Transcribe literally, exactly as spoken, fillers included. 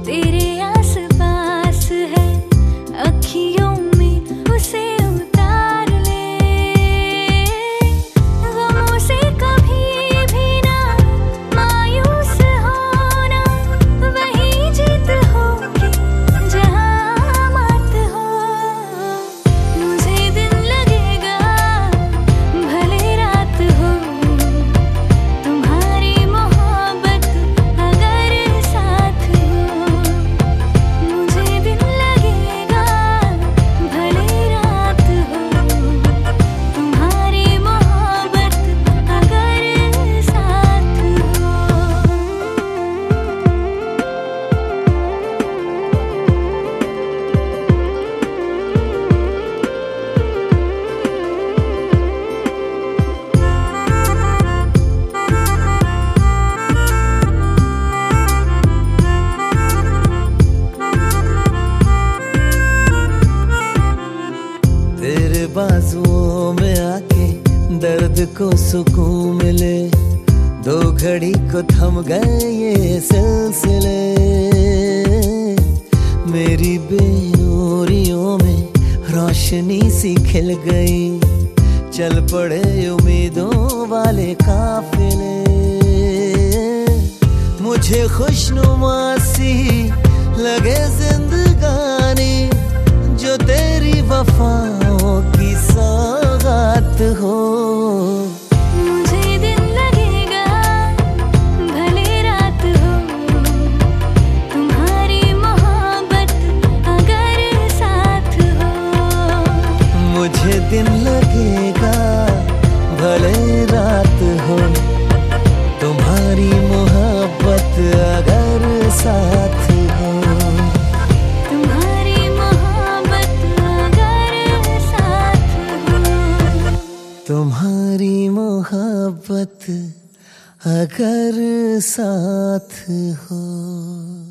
तेरे आस पास है, अखियों में उसे उतार ले। गमों से कभी भी ना मायूस होना, वही जीत होगी जहाँ मात हो। मुझे दिन लगेगा भले रात हो, तुम्हारी मोहब्बत अगर साथ हो। मुझे दिन लगेगा भले रात हो, तुम्हारी मोहब्बत अगर साथ हो। तेरे बाजुओं में आके दर्द को सुकून मिले, दो घड़ी को थम गए ये सिलसिले। मेरी बेनूरियों में रोशनी सी खिल गई, चल पड़े उम्मीदों वाले काफिले। मुझे खुशनुमा सी लगे जिंदगानी, जो तेरी वफाओं की सौगात हो। मुझे दिन लगेगा भले रात हो, तुम्हारी मोहब्बत अगर साथ हो। मुझे दिन लगेगा भले रात हो, तुम्हारी मोहब्बत अगर साथ हो। तुम्हारी मोहब्बत अगर साथ हो। तुम्हारी मोहब्बत अगर साथ हो।